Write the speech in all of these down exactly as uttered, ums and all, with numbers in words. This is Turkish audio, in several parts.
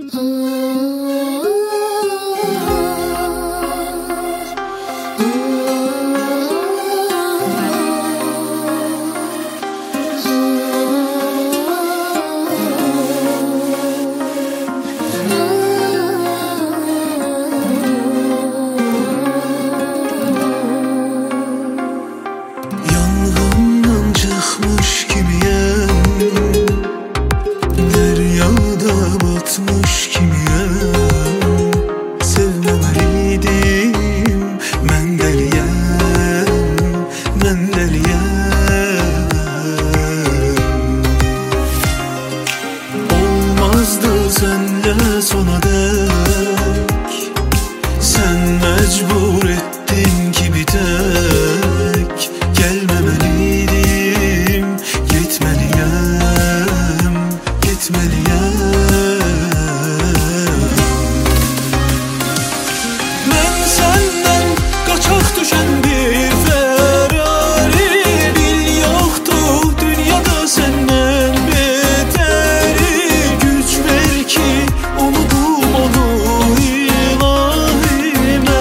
Senle sona dek sen mecbur ettin ki bir tek gelmemeliydim, gitmeliyim, gitmeliyim. Ben senden kaçak düşen bir Ferrari, bil yoktu dünyada senden beteri. Güç ver ki unuttum onu ilahime.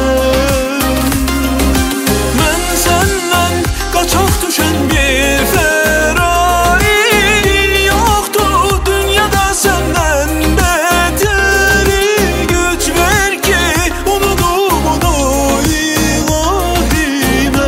Ben senden kaçak düşen bir Ferrari, bil yoktu dünyada senden beteri. Güç ver ki unuttum onu ilahime.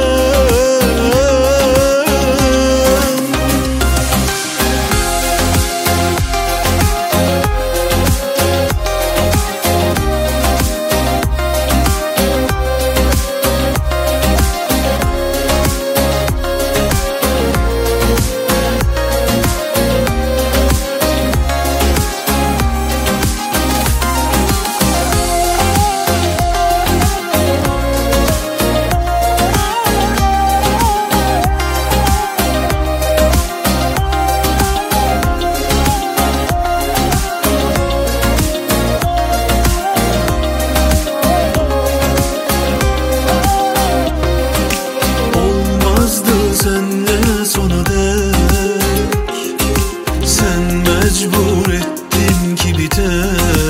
Senle sona dek sen mecbur ettin ki bir tek